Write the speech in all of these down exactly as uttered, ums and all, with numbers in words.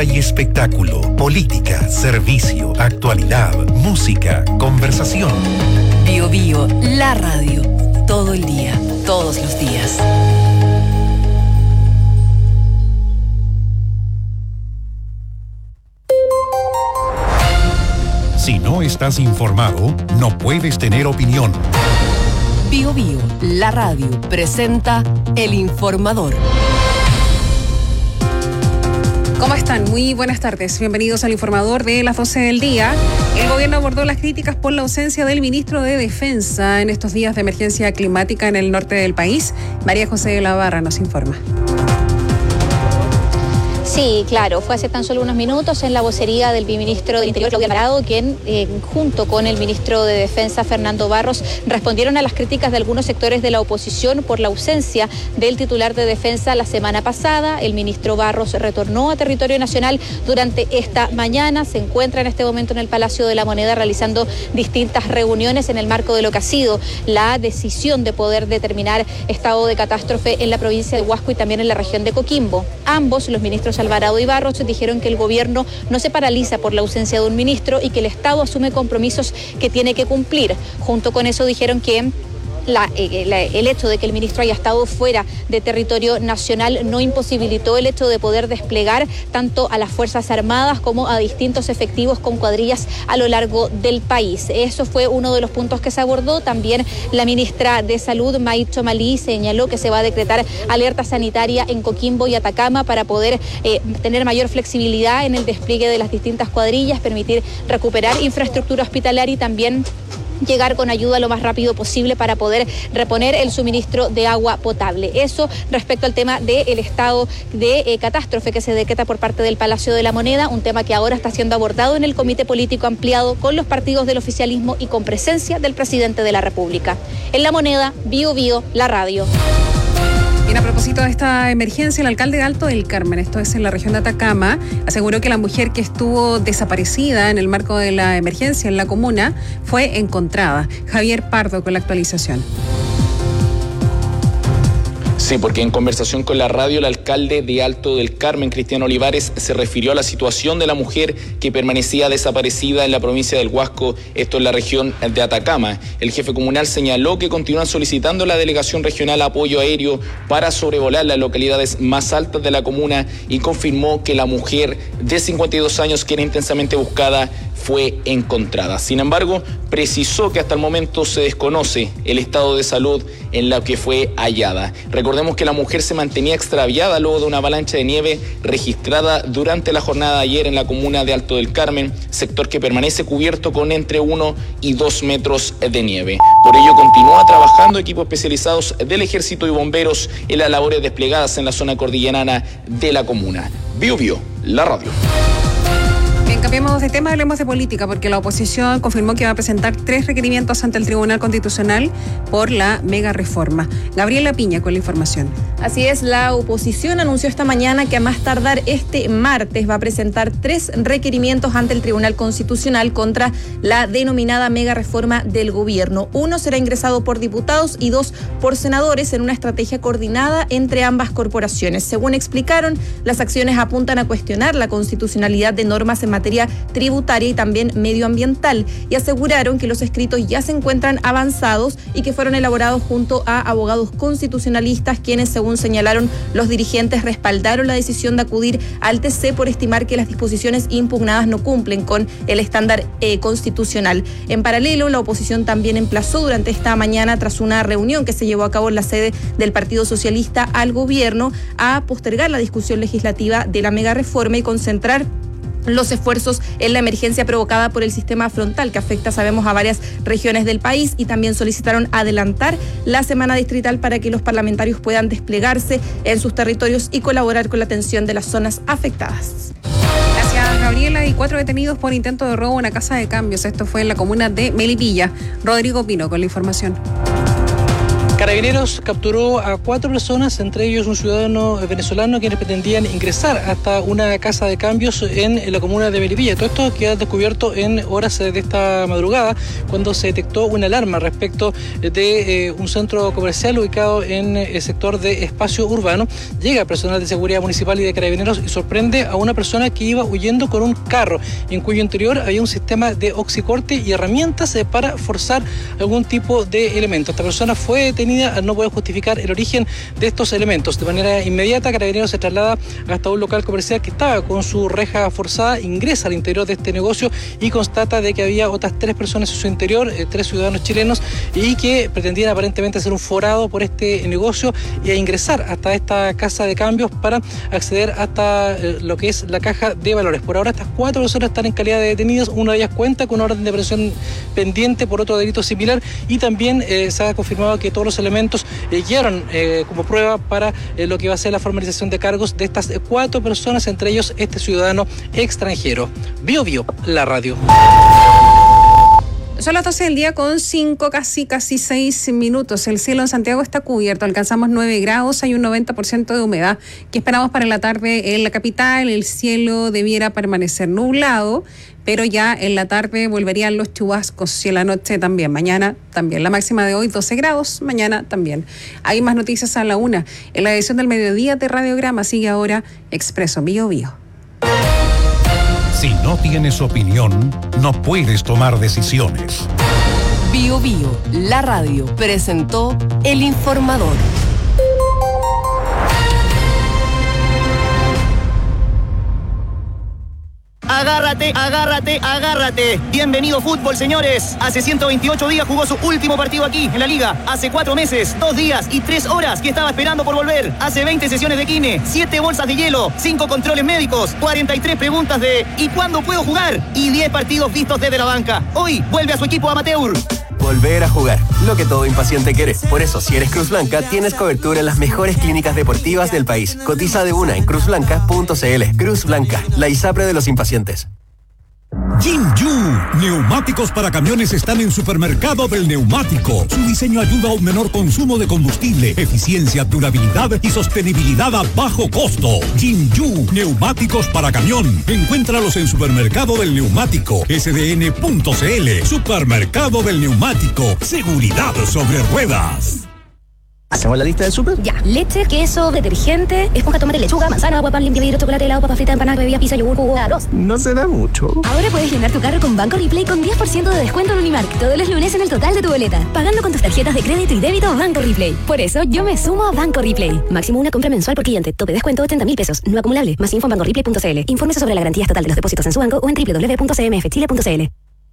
y espectáculo, política, servicio, actualidad, música, conversación. Bio Bio, la radio. Todo el día, todos los días. Si no estás informado, no puedes tener opinión. Bio Bio, la radio, presenta El Informador. ¿Cómo están? Muy buenas tardes. Bienvenidos al Informador de las doce del día. El gobierno abordó las críticas por la ausencia del ministro de Defensa en estos días de emergencia climática en el norte del país. María José de la Barra nos informa. Sí, claro, fue hace tan solo unos minutos en la vocería del viceministro del Interior, Claudio Alvarado, quien eh, junto con el ministro de Defensa, Fernando Barros, respondieron a las críticas de algunos sectores de la oposición por la ausencia del titular de Defensa la semana pasada. El ministro Barros retornó a territorio nacional durante esta mañana, se encuentra en este momento en el Palacio de la Moneda realizando distintas reuniones en el marco de lo que ha sido la decisión de poder determinar estado de catástrofe en la provincia de Huasco y también en la región de Coquimbo. Ambos, los ministros Alvarado y Barros, dijeron que el gobierno no se paraliza por la ausencia de un ministro y que el Estado asume compromisos que tiene que cumplir. Junto con eso dijeron que La, la, el hecho de que el ministro haya estado fuera de territorio nacional no imposibilitó el hecho de poder desplegar tanto a las Fuerzas Armadas como a distintos efectivos con cuadrillas a lo largo del país. Eso fue uno de los puntos que se abordó. También la ministra de Salud, May Chomalí, señaló que se va a decretar alerta sanitaria en Coquimbo y Atacama para poder eh, tener mayor flexibilidad en el despliegue de las distintas cuadrillas, permitir recuperar infraestructura hospitalaria y también llegar con ayuda lo más rápido posible para poder reponer el suministro de agua potable. Eso respecto al tema del estado de eh, catástrofe que se decreta por parte del Palacio de la Moneda, un tema que ahora está siendo abordado en el Comité Político Ampliado con los partidos del oficialismo y con presencia del presidente de la República. En La Moneda, Bio Bio, la radio. Bien, a propósito de esta emergencia, el alcalde de Alto del Carmen, esto es en la región de Atacama, aseguró que la mujer que estuvo desaparecida en el marco de la emergencia en la comuna fue encontrada. Javier Pardo con la actualización. Sí, porque en conversación con la radio, el alcalde de Alto del Carmen, Cristian Olivares, se refirió a la situación de la mujer que permanecía desaparecida en la provincia del Huasco, esto en la región de Atacama. El jefe comunal señaló que continúan solicitando a la delegación regional apoyo aéreo para sobrevolar las localidades más altas de la comuna y confirmó que la mujer de cincuenta y dos años que era intensamente buscada fue encontrada. Sin embargo, precisó que hasta el momento se desconoce el estado de salud en la que fue hallada. Recordemos que la mujer se mantenía extraviada luego de una avalancha de nieve registrada durante la jornada de ayer en la comuna de Alto del Carmen, sector que permanece cubierto con entre uno y dos metros de nieve. Por ello continúa trabajando equipos especializados del Ejército y bomberos en las labores desplegadas en la zona cordillerana de la comuna. Bio Bio, la radio. Bien, cambiemos de tema, hablemos de política, porque la oposición confirmó que va a presentar tres requerimientos ante el Tribunal Constitucional por la mega reforma. Gabriela Piña con la información. Así es, la oposición anunció esta mañana que a más tardar este martes va a presentar tres requerimientos ante el Tribunal Constitucional contra la denominada mega reforma del gobierno. Uno será ingresado por diputados y dos por senadores en una estrategia coordinada entre ambas corporaciones. Según explicaron, las acciones apuntan a cuestionar la constitucionalidad de normas en materia tributaria y también medioambiental, y aseguraron que los escritos ya se encuentran avanzados y que fueron elaborados junto a abogados constitucionalistas, quienes, según señalaron los dirigentes, respaldaron la decisión de acudir al T C por estimar que las disposiciones impugnadas no cumplen con el estándar eh, constitucional. En paralelo, la oposición también emplazó durante esta mañana, tras una reunión que se llevó a cabo en la sede del Partido Socialista, al gobierno a postergar la discusión legislativa de la mega reforma y concentrar los esfuerzos en la emergencia provocada por el sistema frontal que afecta, sabemos, a varias regiones del país, y también solicitaron adelantar la semana distrital para que los parlamentarios puedan desplegarse en sus territorios y colaborar con la atención de las zonas afectadas. Gracias, Gabriela. Y cuatro detenidos por intento de robo en una casa de cambios. Esto fue en la comuna de Melipilla. Rodrigo Pino con la información. Carabineros capturó a cuatro personas, entre ellos un ciudadano venezolano, quienes pretendían ingresar hasta una casa de cambios en la comuna de Melipilla. Todo esto queda descubierto en horas de esta madrugada, cuando se detectó una alarma respecto de eh, un centro comercial ubicado en el sector de Espacio Urbano. Llega personal de seguridad municipal y de Carabineros y sorprende a una persona que iba huyendo con un carro, en cuyo interior había un sistema de oxicorte y herramientas eh, para forzar algún tipo de elemento. Esta persona fue detenida al no poder justificar el origen de estos elementos. De manera inmediata, Carabineros se traslada hasta un local comercial que estaba con su reja forzada, ingresa al interior de este negocio y constata de que había otras tres personas en su interior, eh, tres ciudadanos chilenos, y que pretendían aparentemente hacer un forado por este negocio y a ingresar hasta esta casa de cambios para acceder hasta eh, lo que es la caja de valores. Por ahora, estas cuatro personas están en calidad de detenidas. Una de ellas cuenta con una orden de aprehensión pendiente por otro delito similar, y también eh, se ha confirmado que todos los elementos eh, guiaron eh, como prueba para eh, lo que va a ser la formalización de cargos de estas cuatro personas, entre ellos este ciudadano extranjero. Bio Bio, la radio. Son las doce del día con cinco, casi casi seis minutos. El cielo en Santiago está cubierto, alcanzamos nueve grados, hay un noventa por ciento de humedad. ¿Qué esperamos para la tarde en la capital? El cielo debiera permanecer nublado, pero ya en la tarde volverían los chubascos y en la noche también. Mañana también. La máxima de hoy doce grados, mañana también. Hay más noticias a la una. En la edición del mediodía de Radiograma sigue ahora Expreso Bio Bio. Si no tienes opinión, no puedes tomar decisiones. Bio Bio, la radio, presentó El Informador. Agárrate, agárrate, agárrate. Bienvenido fútbol, señores. Hace ciento veintiocho días jugó su último partido aquí, en la Liga. Hace cuatro meses, dos días y tres horas que estaba esperando por volver. Hace veinte sesiones de kine, siete bolsas de hielo, cinco controles médicos, cuarenta y tres preguntas de ¿y cuándo puedo jugar? Y diez partidos vistos desde la banca. Hoy vuelve a su equipo amateur. Volver a jugar, lo que todo impaciente quiere. Por eso, si eres Cruz Blanca, tienes cobertura en las mejores clínicas deportivas del país. Cotiza de una en cruz blanca punto c l. Cruz Blanca, la ISAPRE de los impacientes. Jinju, neumáticos para camiones están en Supermercado del Neumático. Su diseño ayuda a un menor consumo de combustible, eficiencia, durabilidad y sostenibilidad a bajo costo. Jinju, neumáticos para camión. Encuéntralos en Supermercado del Neumático, s d n punto c l. Supermercado del Neumático, seguridad sobre ruedas. ¿Hacemos la lista del súper? Ya. Leche, queso, detergente, esponja, tomate, lechuga, manzana, agua, pan, limpia vidrio, chocolate, helado, papa frita, empanada, bebida, pizza, yogur, jugo, arroz. No se da mucho. Ahora puedes llenar tu carro con Banco Replay con diez por ciento de descuento en Unimark todos los lunes en el total de tu boleta, pagando con tus tarjetas de crédito y débito Banco Replay. Por eso yo me sumo a Banco Replay. Máximo una compra mensual por cliente. Tope descuento ochenta mil pesos. No acumulable. Más info en banco replay punto c l. Infórmese sobre la garantía estatal de los depósitos en su banco o en doble u doble u doble u punto c m f chile punto c l.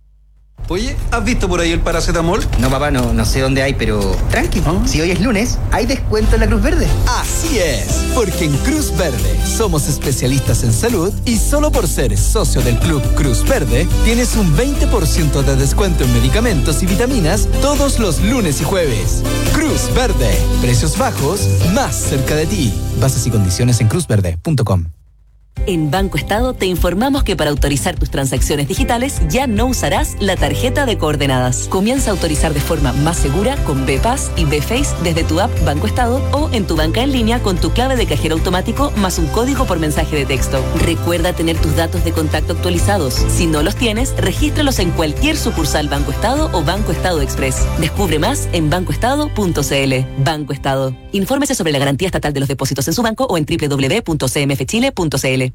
Oye, ¿has visto por ahí el paracetamol? No, papá, no, no sé dónde hay, pero tranqui. ¿Ah? Si hoy es lunes, hay descuento en la Cruz Verde. Así es, porque en Cruz Verde somos especialistas en salud y solo por ser socio del Club Cruz Verde tienes un veinte por ciento de descuento en medicamentos y vitaminas todos los lunes y jueves. Cruz Verde, precios bajos, más cerca de ti. Bases y condiciones en cruz verde punto com. En Banco Estado te informamos que para autorizar tus transacciones digitales ya no usarás la tarjeta de coordenadas. Comienza a autorizar de forma más segura con B-Pass y B-Face desde tu app Banco Estado o en tu banca en línea con tu clave de cajero automático más un código por mensaje de texto. Recuerda tener tus datos de contacto actualizados. Si no los tienes, regístralos en cualquier sucursal Banco Estado o Banco Estado Express. Descubre más en banco estado punto c l. Banco Estado. Infórmese sobre la garantía estatal de los depósitos en su banco o en doble u doble u doble u punto c m f chile punto c l.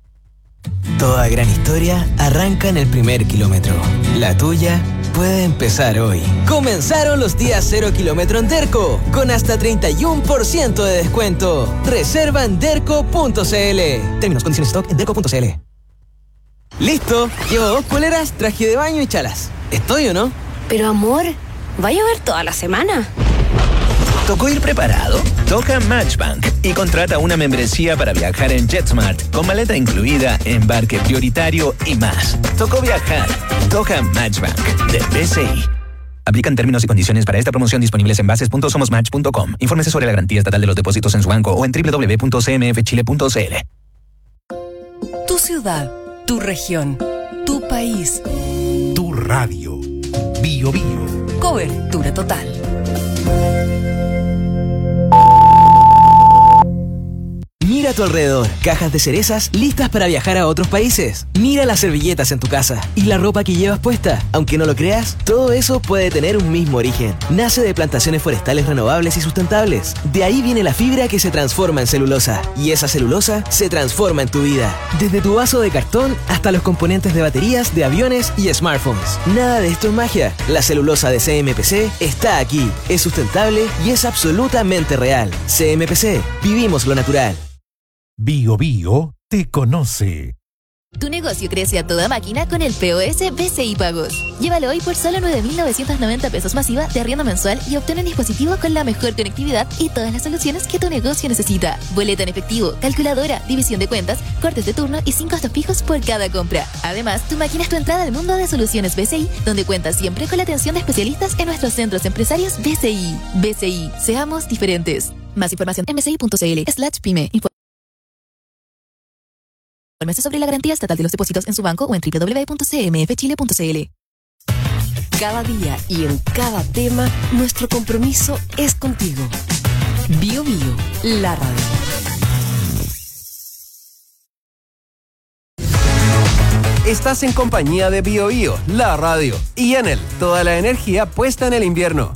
Toda gran historia arranca en el primer kilómetro. La tuya puede empezar hoy. Comenzaron los días cero kilómetro en Derco, con hasta treinta y uno por ciento de descuento. Reserva en derco punto c l. Términos, condiciones, stock en derco punto c l. Listo, llevo dos poleras, traje de baño y chalas. ¿Estoy o no? Pero amor, ¿va a llover toda la semana? ¿Tocó ir preparado? Toca Matchbank y contrata una membresía para viajar en JetSmart con maleta incluida, embarque prioritario y más. Tocó viajar. Toca Matchbank de B C I. Aplican términos y condiciones para esta promoción disponibles en bases punto somos match punto com. Infórmese sobre la garantía estatal de los depósitos en su banco o en doble u doble u doble u punto c m f chile punto c l. Tu ciudad, tu región, tu país. Tu radio. Bio Bio. Cobertura total. Mira a tu alrededor, cajas de cerezas listas para viajar a otros países. Mira las servilletas en tu casa y la ropa que llevas puesta. Aunque no lo creas, todo eso puede tener un mismo origen. Nace de plantaciones forestales renovables y sustentables. De ahí viene la fibra que se transforma en celulosa. Y esa celulosa se transforma en tu vida. Desde tu vaso de cartón hasta los componentes de baterías, de aviones y smartphones. Nada de esto es magia. La celulosa de C M P C está aquí. Es sustentable y es absolutamente real. C M P C. Vivimos lo natural. Bio Bio te conoce. Tu negocio crece a toda máquina con el P O S B C I Pagos. Llévalo hoy por solo nueve mil novecientos noventa pesos masiva de arriendo mensual y obtén un dispositivo con la mejor conectividad y todas las soluciones que tu negocio necesita. Boleta en efectivo, calculadora, división de cuentas, cortes de turno y sin costos fijos por cada compra. Además, tu máquina es tu entrada al mundo de soluciones B C I, donde cuentas siempre con la atención de especialistas en nuestros centros empresarios B C I. B C I, seamos diferentes. Más información en bci.cl slash pyme. Infórmese sobre la garantía estatal de los depósitos en su banco o en doble u doble u doble u punto c m f chile punto c l. Cada día y en cada tema, nuestro compromiso es contigo. Bio Bio, la radio. Estás en compañía de Bio Bio, la radio. Y Enel, toda la energía puesta en el invierno.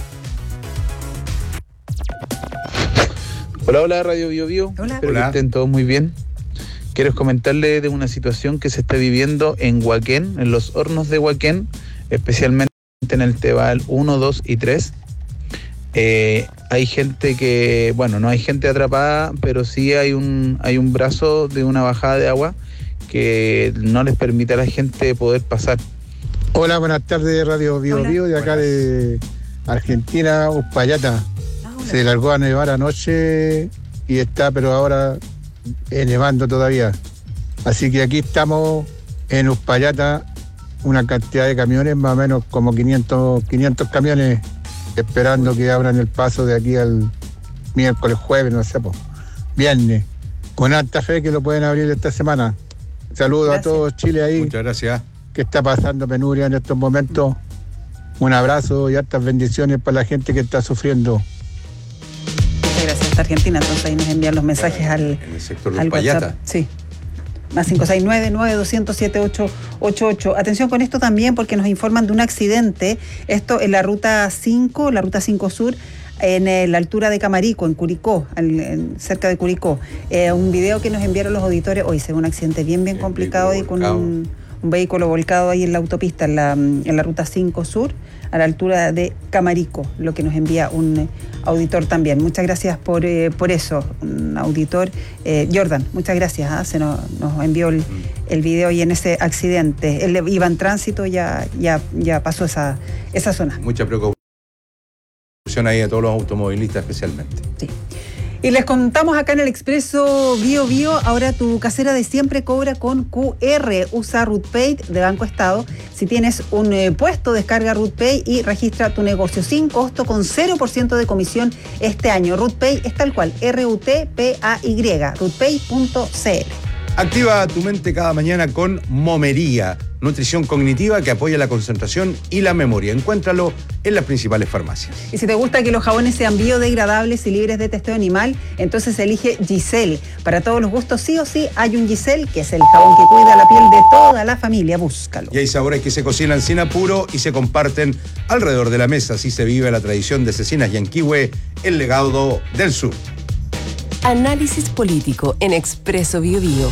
Hola, hola, Radio Bio Bio. Hola. Espero Hola. que estén todos muy bien. Quiero comentarles de una situación que se está viviendo en Huaquén, en los hornos de Huaquén, especialmente en el Tebal uno, dos y tres. Eh, hay gente que, bueno, no hay gente atrapada, pero sí hay un, hay un brazo de una bajada de agua que no les permite a la gente poder pasar. Hola, buenas tardes, Radio Bio Bio, de acá de Argentina, Uspallata. Se largó a nevar anoche y está, pero ahora eh, nevando todavía. Así que aquí estamos en Uspallata, una cantidad de camiones, más o menos como quinientos, quinientos camiones, esperando que abran el paso de aquí al miércoles, jueves, no sé, pues, viernes. Con alta fe que lo pueden abrir esta semana. Saludos gracias a todos Chile ahí. Muchas gracias. Que está pasando penuria en estos momentos. Un abrazo y hartas bendiciones para la gente que está sufriendo. Muchas gracias. Hasta Argentina, entonces ahí nos envían los mensajes al, en el sector de al Uspallata. WhatsApp. Sí. Más cinco seis nueve, nueve dos cero siete, ocho ocho ocho. Atención con esto también porque nos informan de un accidente. Esto en la ruta cinco, la ruta cinco Sur, en eh, la altura de Camarico, en Curicó, en, en, cerca de Curicó. Eh, un video que nos enviaron los auditores. Hoy se ve un accidente bien, bien complicado y con un, un vehículo volcado ahí en la autopista, en la, en la ruta cinco Sur, a la altura de Camarico, lo que nos envía un eh, auditor también. Muchas gracias por, eh, por eso, un auditor. Eh, Jordan, muchas gracias. ¿eh? Se nos, nos envió el, el video y en ese accidente. Él iba en tránsito, ya, ya, ya pasó esa, esa zona. Mucha preocupación ahí a todos los automovilistas especialmente. Sí. Y les contamos acá en el Expreso Bio Bio, ahora tu casera de siempre cobra con Q R. Usa RootPay de Banco Estado. Si tienes un eh, puesto, descarga RootPay y registra tu negocio sin costo con cero por ciento de comisión este año. RootPay es tal cual, R U T P A Y, rootpay punto c l. Activa tu mente cada mañana con Momería, nutrición cognitiva que apoya la concentración y la memoria. Encuéntralo en las principales farmacias. Y si te gusta que los jabones sean biodegradables y libres de testeo animal, entonces elige Giselle. Para todos los gustos, sí o sí, hay un Giselle, que es el jabón que cuida la piel de toda la familia. Búscalo. Y hay sabores que se cocinan sin apuro y se comparten alrededor de la mesa. Así se vive la tradición de Cecinas Yanquihue, el legado del sur. Análisis político en Expreso Bio Bio.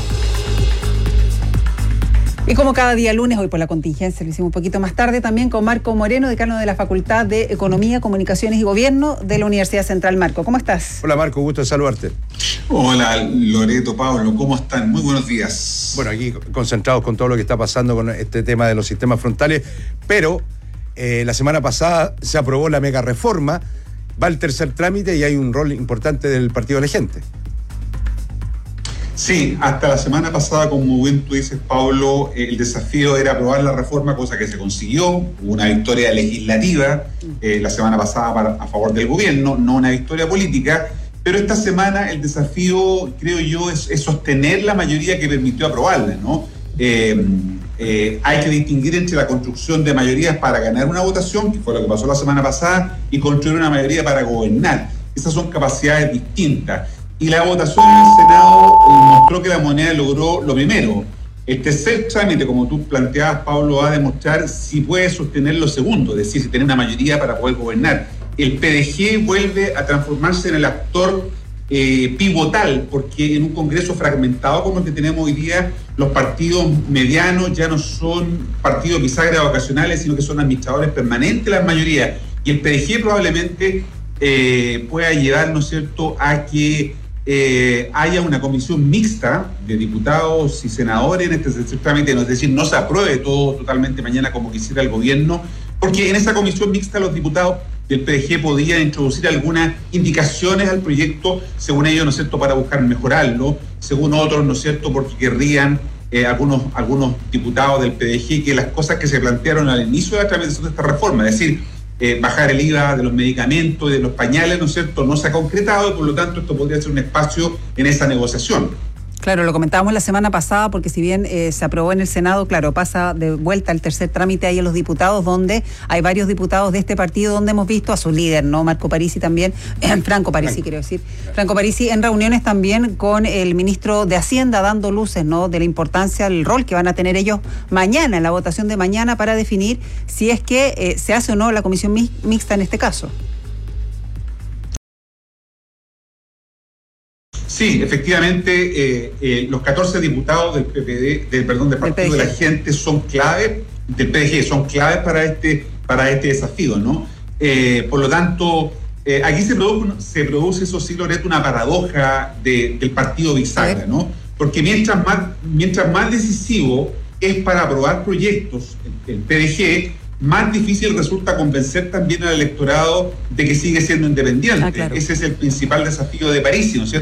Y como cada día lunes, hoy por la contingencia, lo hicimos un poquito más tarde, también con Marco Moreno, decano de la Facultad de Economía, Comunicaciones y Gobierno de la Universidad Central. Marco, ¿cómo estás? Hola Marco, gusto de saludarte. Hola Loreto, Pablo, ¿cómo están? Muy buenos días. Bueno, aquí concentrados con todo lo que está pasando con este tema de los sistemas frontales, pero eh, la semana pasada se aprobó la mega reforma, va el tercer trámite y hay un rol importante del partido de la gente. Sí, hasta la semana pasada, como bien tú dices, Pablo, el desafío era aprobar la reforma, cosa que se consiguió. Hubo una victoria legislativa eh, la semana pasada para, a favor del gobierno, no una victoria política, pero esta semana el desafío, creo yo, es, es sostener la mayoría que permitió aprobarla, ¿no? Eh, Eh, hay que distinguir entre la construcción de mayorías para ganar una votación, que fue lo que pasó la semana pasada, y construir una mayoría para gobernar. Esas son capacidades distintas. Y la votación en el Senado eh, mostró que la moneda logró lo primero. El tercer trámite, como tú planteabas, Pablo, va a demostrar si puede sostener lo segundo, es decir, si tiene una mayoría para poder gobernar. El P D G vuelve a transformarse en el actor eh, pivotal, porque en un Congreso fragmentado como el que tenemos hoy día, los partidos medianos ya no son partidos bisagra vacacionales, sino que son administradores permanentes las mayorías. Y el P D G probablemente eh, pueda llevar, ¿no es cierto?, a que eh, haya una comisión mixta de diputados y senadores en este tercer trámite, es decir, no se apruebe todo totalmente mañana como quisiera el gobierno, porque en esa comisión mixta los diputados del P D G podían introducir algunas indicaciones al proyecto, según ellos, ¿no es cierto?, para buscar mejorarlo, según otros, ¿no es cierto?, porque querrían eh, algunos, algunos diputados del P D G que las cosas que se plantearon al inicio de la tramitación de esta reforma, es decir, eh, bajar el I V A de los medicamentos y de los pañales, ¿no es cierto?, no se ha concretado y por lo tanto esto podría ser un espacio en esa negociación. Claro, lo comentábamos la semana pasada porque si bien eh, se aprobó en el Senado, claro, pasa de vuelta al tercer trámite ahí en los diputados, donde hay varios diputados de este partido donde hemos visto a su líder, ¿no? Marco Parisi también, eh, Franco Parisi quiero decir, Franco Parisi en reuniones también con el ministro de Hacienda dando luces, ¿no?, de la importancia del rol que van a tener ellos mañana, en la votación de mañana, para definir si es que eh, se hace o no la comisión mixta en este caso. Sí, efectivamente, eh, eh, los catorce diputados del P P D, del, perdón, del Partido de la Gente son claves, del P D G, son claves para este, para este desafío, ¿no? Eh, por lo tanto, eh, aquí se produce, se produce, eso sí, Loreto, una paradoja de, del partido bisagra, ¿no? Porque mientras más, mientras más decisivo es para aprobar proyectos el, el P D G, más difícil resulta convencer también al electorado de que sigue siendo independiente. Ah, claro. Ese es el principal desafío de Parisi, ¿no es cierto?